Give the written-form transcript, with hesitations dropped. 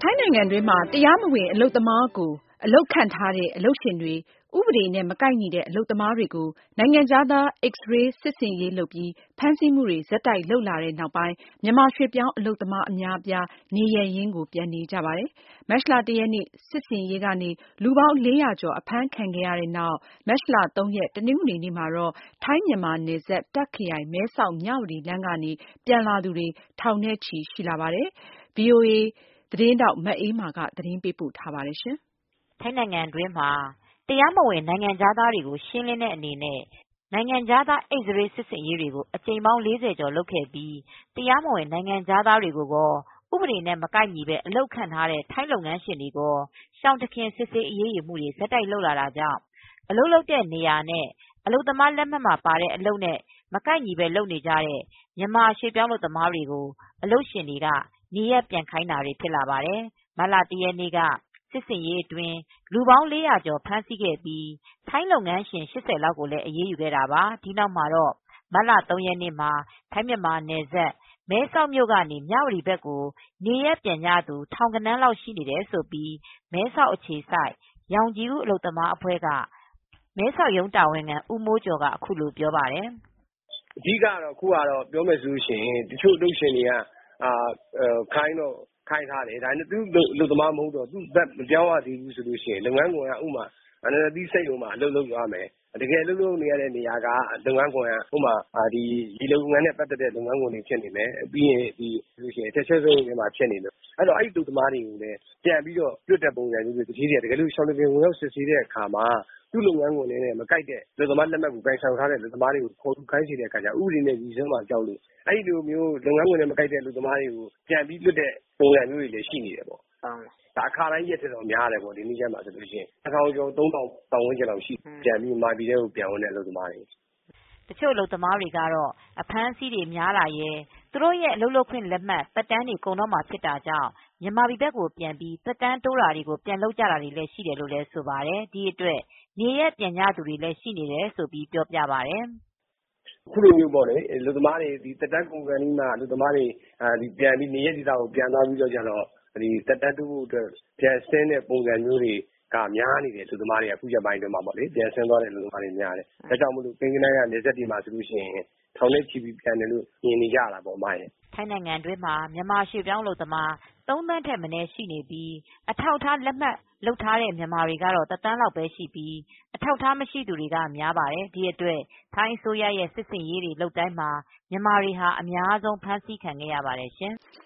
ထိုင်းနိုင်ငံတွင်းမှာတရားမဝင်အလုပ်သမားကိုအလုပ်ခန့်ထားတဲ့အလုပ်ရှင်တွေဥပဒေနဲ့မကိုက်ညီတဲ့အလုပ်သမားတွေကိုနိုင်ငံခြားသား X-ray စစ်ဆင်ရေးလုပ်ပြီးဖမ်းဆီးမှုတွေဆက်တိုက်လုပ်လာတဲ့နောက်ပိုင်းမြန်မာရွှေ့ပြောင်းအလုပ်သမားအများအပြားနေရပ်ရင်းကိုပြန်နေကြပါတယ်။ မတ်လ 1 ရက်နေ့စစ်ဆင်ရေးကနေလူပေါင်း 400 ကျော်အဖမ်းခံခဲ့ရတဲ့နောက်မတ်လ 3 ရက်တနင်္ဂနွေနေ့မှာတော့ထိုင်းမြန်မာနယ်စပ်တာ့ခ်ခရိုင်မဲဆောက်မြဝတီလမ်းကနေပြန်လာသူတွေထောင်နဲ့ချီရှိလာပါတယ်။ VOA သတင်းထောက်မအေးမာကသတင်းပေးပို့ထားပါတယ်။ ထိုင်းနိုင်ငံတွင်းမှာတရားမဝင်နိုင်ငံခြားသားတွေကိုရှင်းလင်းတဲ့အနေနဲ့နိုင်ငံခြားသား X-ray စစ်ဆင်ရေးတွေကိုအကြိမ်ပေါင်း 40 ကျော်လုပ်ခဲ့ပြီး တရားမဝင်နိုင်ငံခြားသားတွေကိုကောဥပဒေနဲ့မကိုက်ညီပဲအလုပ်ခန့်ထားတဲ့ထိုင်းလုပ်ငန်းရှင်တွေကိုရှောင်တခင်စစ်ဆေးအရေးယူမှုတွေဆက်တိုက်လုပ်လာတာကြောင့်အလုပ်လုပ်တဲ့နေရာနဲ့အလုပ်သမားလက်မှတ်မှာပါတဲ့အလုပ်နဲ့မကိုက်ညီပဲလုပ်နေကြတဲ့မြန်မာရွှေ့ပြောင်းအလုပ်သမားတွေကိုအလုပ်ရှင်တွေကနေရပ်ပြန်ခိုင်းတာတွေဖြစ်လာပါတယ်။ မတ်လ 1 ရက်နေ့ကစစ်ဆင်ရေးအတွင်းလူပေါင်း 400 ကျော်ဖမ်းဆီးခဲ့ပြီး ထိုင်းလုပ်ငန်းရှင် 80 လောက်ကိုလည်းအရေးယူခဲ့တာပါ။ ဒီနောက်မှာတော့မတ်လ 3 ရက်နေ့မှာထိုင်းမြန်မာနယ်စပ်မဲဆောက်မြို့ကနေ မြဝတီဘက်ကိုနေရပ်ပြန်ကြသူထောင်ဂဏန်းလောက်ရှိနေတယ်လို့မဲဆောက်အခြေစိုက်ရောင်ခြည်ဦးအလုပ်သမားအဖွဲ့ကမဲဆောက်ရုံးတာဝန်ခံဦးမိုးကျော်ကအခုလိုပြောပါတယ်။ "အဓိကတော့အခုကတော့ပြောမယ်ဆိုရင်တချို့အလုပ်ရှင်တွေကခိုင်းတော့ခိုင်းထားတယ်ဒါပေမဲ့သူအလုပ်သမားမဟုတ်တော့သူ့ဘက်မပြောင်းရသေးဘူးဆိုရင်လုပ်ငန်းခွင်ကဥပမာနာနတ်သီးစက်ရုံမှာအလုပ်လုပ်ရမယ်တကယ်အလုပ်လုပ်နေရတဲ့နေရာကလုပ်ငန်းခွင်ကဥပမာဒီလုပ်ငန်းနဲ့ပတ်သက်တဲ့လုပ်ငန်းခွင်တွေဖြစ်နေမယ်ပြီးရင်အထည်ချုပ်စက်ရုံတွေမှာဖြစ်နေမယ်အဲဒီအလုပ်သမားတွေကိုလည်းပြန်ပြီးတော့လွှတ်တဲ့ပုံစံမျိုးတွေတကယ်လို့ရှောင်တခင်ဝင်ရောက်စစ်ဆေးတဲ့အခါမှာသူ့လုပ်ငန်းခွင်နဲ့မကိုက်တဲ့အလုပ်သမားလက်မှတ်ကိုကိုင်ဆောင်ထားတဲ့အလုပ်သမားတွေကိုခေါ်ယူခိုင်းစေတဲ့အခါကျဥပဒေနဲ့ညှိစွန်းမှာကြောက်လို့အဲဒီလိုမျိုးလုပ်ငန်းခွင်နဲ့မကိုက်တဲ့အလုပ်သမားတွေကိုပြန်ပြီးလွှတ်တဲ့ပုံစံမျိုးတွေလည်းရှိနေတယ်ပေါ့အခါတိုင်းရက်ထက်တော့များတယ်ပေါ့ဒီနေ့ရက်မှာဆိုလို့ရှိရင်2000ကျော်3000ပတ်ဝန်းကျင်လောက်ရှိပြန်ပြီးမြန်မာပြည်ထဲကိုပြန်ဝင်တဲ့အလုပ်သမားတွေတချို့အလုပ်သမားတွေကတော့အဖမ်းအဆီးတွေများလာရယ်သူတို့ရဲ့အလုပ်လုပ်ခွင့်လက်မှတ်သက်တမ်းတွေကုန်တော့မှာဖြစ်တာကြောင့်မြန်မာပြည်ဘက်ကိုပြန်ပြီးသက်တမ်းတိုးတာတွေကိုပြန်လုပ်ကြတာတွေလည်းရှိတယ်လို့လည်းဆိုပါတယ်ဒီအတွက်နေရပ်ပြန်ကြသူတွေလည်းရှိနေတယ်လို့ပြောပြပါတယ်။အခုလိုမျိုးပေါ့လေအလုပ်သမားတွေသက်တမ်းကုန်ခါနီးမှအလုပ်သမားတွေပြန်ပြီးနေရပ်ဒေသကိုပြန်သွားပြီးတော့ကျတော့သက်တမ်းတိုးဖို့အတွက်ပြန်ဆင်းတဲ့ပုံစံမျိုးတွေကများနေတယ်အလုပ်သမားတွေကအခုရက်ပိုင်းအတွင်းမှာပေါ့လေပြန်ဆင်းသွားတဲ့အလုပ်သမားတွေများတယ်ဒါကြောင့်မို့လို့ကိန်းဂဏန်းကနယ်စပ်တွေမှာဆိုလို့ရှိရင်ထောင်နဲ့ချီပြီးပြန်တယ်လို့မြင်နေကြတာပေါ့အမရယ်ထိုင်းနိုင်ငံတွင်းမှာမြန်မာရွှေ့ပြောင်းအလုပ်သမား3 သန်းထက်မနည်းရှိနေပြီးအထောက်အထားလက်မှတ်လုပ်ထားတဲ့မြန်မာတွေကတော့ 1 သန်းလောက်ပဲရှိပြီးအထောက်အထားမရှိသူတွေကများပါတယ်ဒီအတွက်ထိုင်းအစိုးရရဲ့စစ်ဆင်ရေးတွေလုပ်တိုင်းမှာမြန်မာတွေဟာအများဆုံးဖမ်းဆီးခံခဲ့ရပါတယ်ရှင်။